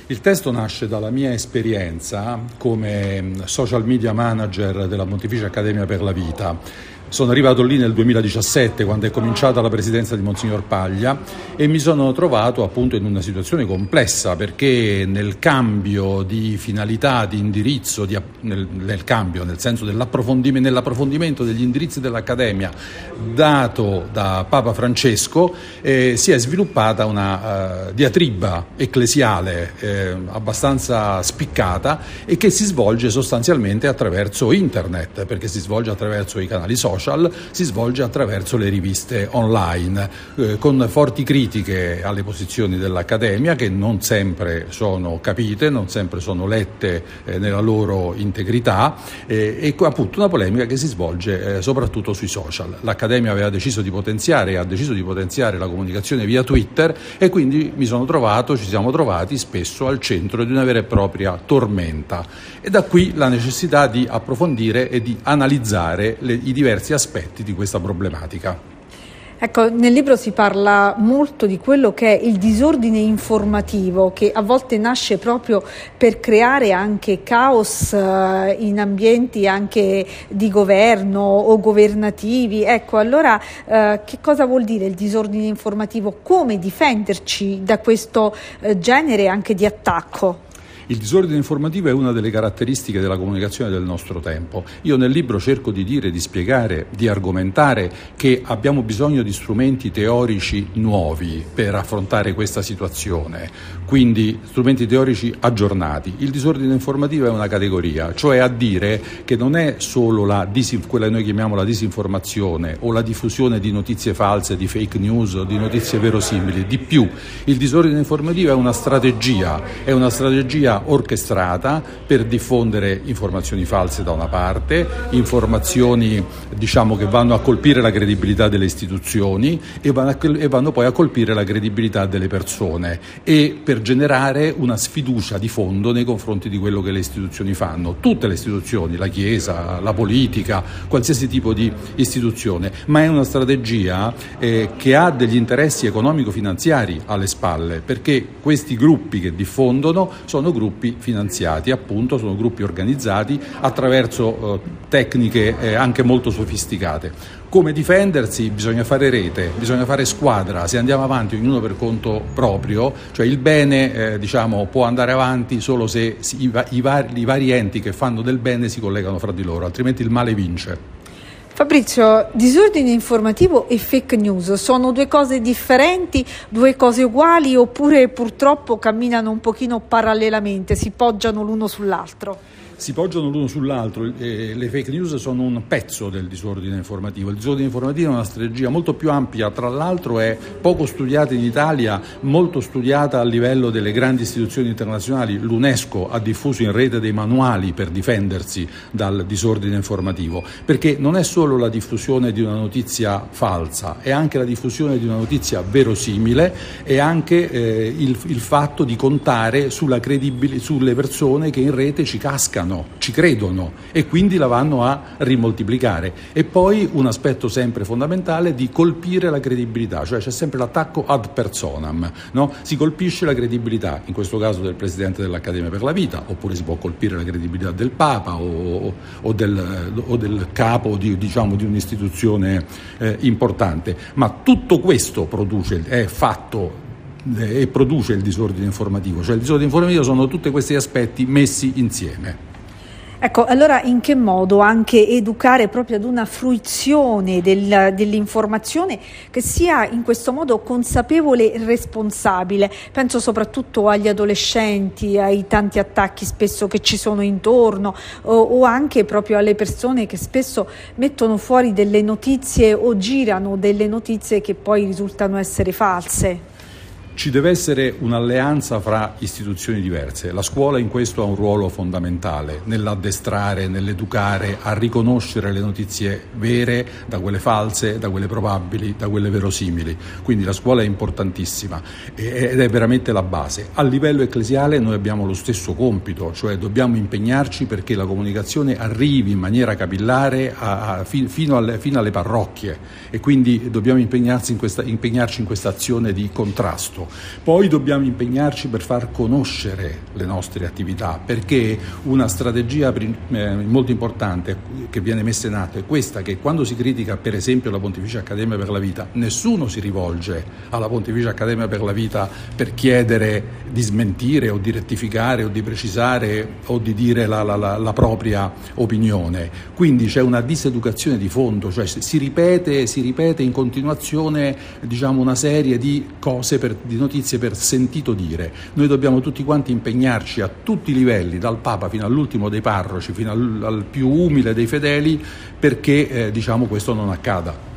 Il testo nasce dalla mia esperienza come social media manager della Pontificia Accademia per la Vita. Sono arrivato lì nel 2017, quando è cominciata la presidenza di Monsignor Paglia, e mi sono trovato appunto in una situazione complessa, perché nel cambio di finalità, di indirizzo, nel senso nell'approfondimento degli indirizzi dell'Accademia dato da Papa Francesco, si è sviluppata una diatriba ecclesiale abbastanza spiccata e che si svolge sostanzialmente attraverso internet, perché si svolge attraverso i canali social, si svolge attraverso le riviste online, con forti critiche alle posizioni dell'Accademia che non sempre sono capite, non sempre sono lette nella loro integrità, e appunto una polemica che si svolge soprattutto sui social. L'Accademia ha deciso di potenziare la comunicazione via Twitter, e quindi ci siamo trovati spesso al centro di una vera e propria tormenta, e da qui la necessità di approfondire e di analizzare i diversi aspetti di questa problematica. Ecco, nel libro si parla molto di quello che è il disordine informativo, che a volte nasce proprio per creare anche caos in ambienti anche di governo o governativi. Ecco, allora che cosa vuol dire il disordine informativo? Come difenderci da questo genere anche di attacco? Il disordine informativo è una delle caratteristiche della comunicazione del nostro tempo. Io nel libro cerco di dire, di spiegare, di argomentare che abbiamo bisogno di strumenti teorici nuovi per affrontare questa situazione, quindi strumenti teorici aggiornati. Il disordine informativo è una categoria, cioè a dire che non è solo quella che noi chiamiamo la disinformazione o la diffusione di notizie false, di fake news o di notizie verosimili. Di più, il disordine informativo è una strategia orchestrata per diffondere informazioni false da una parte, informazioni che vanno a colpire la credibilità delle istituzioni e vanno poi a colpire la credibilità delle persone, e per generare una sfiducia di fondo nei confronti di quello che le istituzioni fanno, tutte le istituzioni, la Chiesa, la politica, qualsiasi tipo di istituzione, ma è una strategia che ha degli interessi economico-finanziari alle spalle, perché questi gruppi che diffondono sono gruppi finanziati, appunto, sono gruppi organizzati attraverso tecniche anche molto sofisticate. Come difendersi? Bisogna fare rete, bisogna fare squadra. Se andiamo avanti ognuno per conto proprio, cioè il bene può andare avanti solo se i vari enti che fanno del bene si collegano fra di loro, altrimenti il male vince. Fabrizio, disordine informativo e fake news sono due cose differenti, due cose uguali, oppure purtroppo camminano un pochino parallelamente, si poggiano l'uno sull'altro? Si poggiano l'uno sull'altro. Le fake news sono un pezzo del disordine informativo. Il disordine informativo è una strategia molto più ampia, tra l'altro è poco studiata in Italia, molto studiata a livello delle grandi istituzioni internazionali. L'UNESCO ha diffuso in rete dei manuali per difendersi dal disordine informativo, perché non è solo la diffusione di una notizia falsa, è anche la diffusione di una notizia verosimile, e anche il fatto di contare sulle persone che in rete ci cascano, ci credono e quindi la vanno a rimoltiplicare. E poi un aspetto sempre fondamentale di colpire la credibilità, cioè c'è sempre l'attacco ad personam, no? Si colpisce la credibilità, in questo caso del Presidente dell'Accademia per la Vita, oppure si può colpire la credibilità del Papa o del capo di un'istituzione importante, ma tutto questo produce il disordine informativo, cioè il disordine informativo sono tutti questi aspetti messi insieme. Ecco, allora in che modo anche educare proprio ad una fruizione dell'informazione che sia in questo modo consapevole e responsabile? Penso soprattutto agli adolescenti, ai tanti attacchi spesso che ci sono intorno, o anche proprio alle persone che spesso mettono fuori delle notizie o girano delle notizie che poi risultano essere false. Ci deve essere un'alleanza fra istituzioni diverse. La scuola in questo ha un ruolo fondamentale, nell'addestrare, nell'educare a riconoscere le notizie vere da quelle false, da quelle probabili, da quelle verosimili. Quindi la scuola è importantissima ed è veramente la base. A livello ecclesiale noi abbiamo lo stesso compito, cioè dobbiamo impegnarci perché la comunicazione arrivi in maniera capillare fino alle parrocchie, e quindi dobbiamo impegnarci in questa azione di contrasto. pubblico. Poi dobbiamo impegnarci per far conoscere le nostre attività, perché una strategia molto importante che viene messa in atto è questa, che quando si critica per esempio la Pontificia Accademia per la Vita, nessuno si rivolge alla Pontificia Accademia per la Vita per chiedere di smentire o di rettificare o di precisare o di dire la propria opinione. Quindi c'è una diseducazione di fondo, cioè si ripete in continuazione, diciamo, una serie di cose, di notizie per sentito dire. Noi dobbiamo tutti quanti impegnarci a tutti i livelli, dal Papa fino all'ultimo dei parroci, fino al più umile dei fedeli, perché diciamo questo non accada.